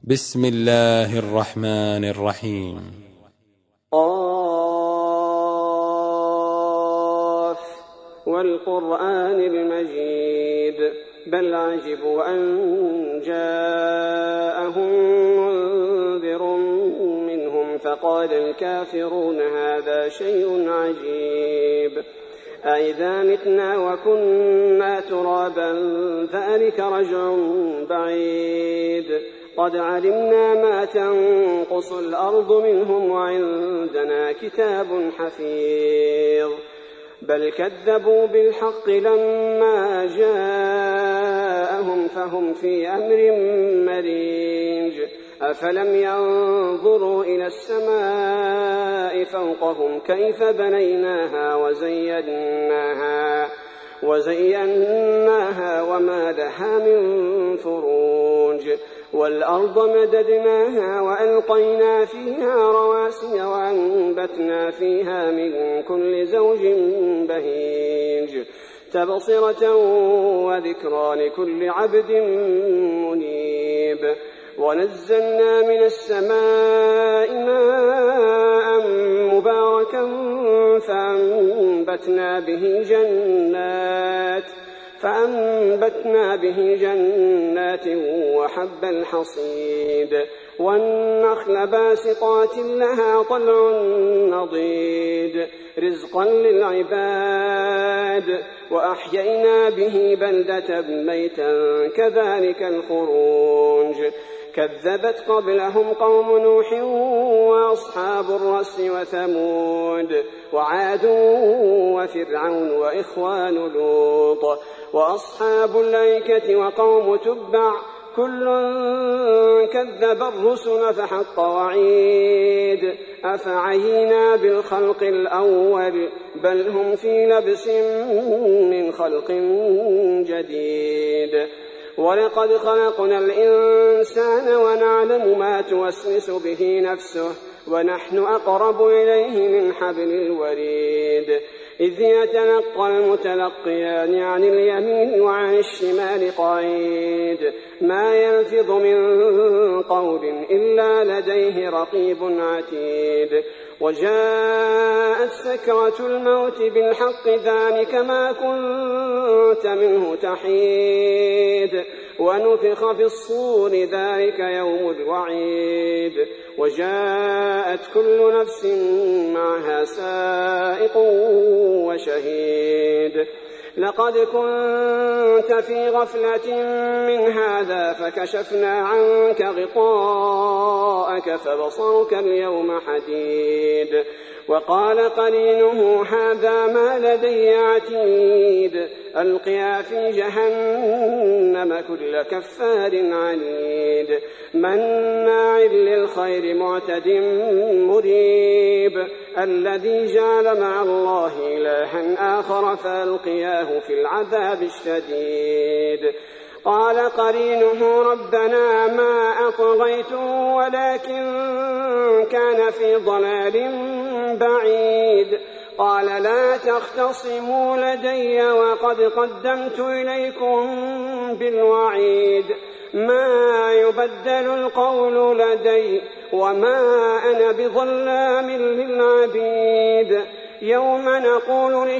بسم الله الرحمن الرحيم. قاف والقرآن المجيد بل عجبوا أن جاءهم منذر منهم فقال الكافرون هذا شيء عجيب أئذا متنا وكنا ترابا ذلك رجع بعيد قد علمنا ما تنقص الأرض منهم وعندنا كتاب حفيظ بل كذبوا بالحق لما جاءهم فهم في أمر مريج أفلم ينظروا إلى السماء فوقهم كيف بنيناها وزيناها وما لها من فروج والأرض مددناها وألقينا فيها رواسي وأنبتنا فيها من كل زوج بهيج تبصرة وذكرى لكل عبد منيب ونزلنا من السماء ماء مباركا فأنبتنا به جنات وحب الحصيد والنخل باسقات لها طلع نضيد رزقا للعباد وأحيينا به بلدة ميتا كذلك الخروج كذبت قبلهم قوم نوح وأصحاب الرس وثمود وعاد وفرعون وإخوان لوط وأصحاب الأيكة وقوم تبع كل كذب الرسل فحق وعيد أفعينا بالخلق الأول بل هم في لبس من خلق جديد ولقد خلقنا الإنسان ونعلم ما توسوس به نفسه ونحن أقرب إليه من حبل الوريد إذ يتلقى المتلقيان عن اليمين وعن الشمال قعيد ما يلفظ من قول إلا لديه رقيب عتيد وجاءت سكرة الموت بالحق ذلك ما كنت منه تحيد ونفخ في الصور ذلك يوم الوعيد وجاءت كل نفس معها سائق وشهيد لقد كنت في غفلة من هذا فكشفنا عنك غطاءك فبصرك اليوم حديد وقال قرينه هذا ما لدي عتيد ألقيا في جهنم كل كفار عنيد مناع للخير معتد مريب الذي جعل مع الله إلها آخر فألقياه في العذاب الشديد قال قرينه ربنا ما أطغيته ولكن كان في ضلال بعيد قال لا تختصموا لدي وقد قدمت إليكم بالوعيد ما يبدل القول لدي وما أنا بظلام للعبيد يوم نقول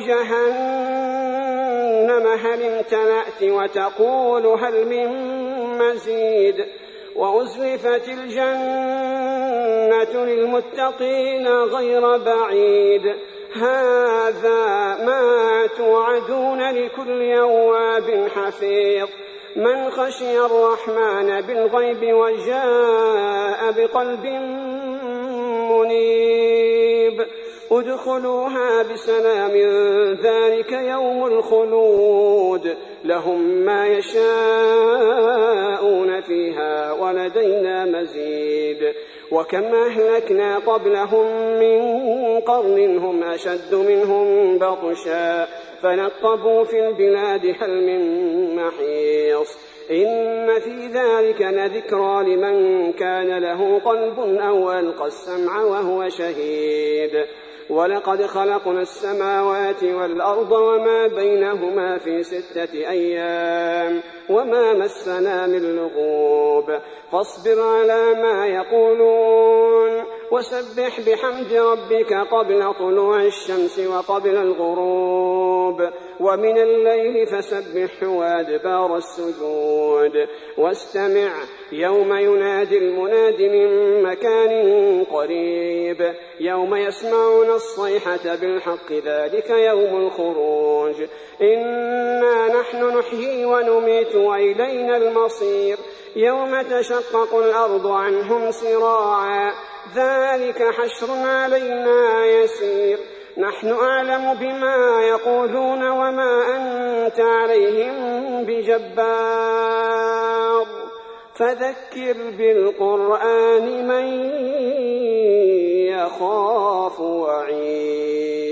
لجهنم هل امتلأت وتقول هل من مزيد وأزلفت الجنة للمتقين غير بعيد هذا ما توعدون لكل أواب حفيظ من خشي الرحمن بالغيب وجاء بقلب منيب ادخلوها بسلام ذلك يوم الخلود لهم ما يشاءون فيها ولدينا مزيد وكم أهلكنا قبلهم من قرن هم أشد منهم بطشا فنقبوا في البلاد هل من محيص إن في ذلك لذكرى لمن كان له قلب أو ألقى السمع وهو شهيد ولقد خلقنا السماوات والأرض وما بينهما في 6 أيام وما مسنا من لغوب فاصبر على ما يقولون وسبح بحمد ربك قبل طلوع الشمس وقبل الغروب ومن الليل فسبح وأدبار السجود واستمع يوم ينادي المناد من مكان قريب يوم يسمعون الصيحة بالحق ذلك يوم الخروج إنا نحن نحيي ونميت وإلينا المصير يوم تشقق الأرض عنهم سراعا ذلك حشر علينا يسير نحن أعلم بما يقولون وما أنت عليهم بجبار فذكر بالقرآن من يخاف وعيد.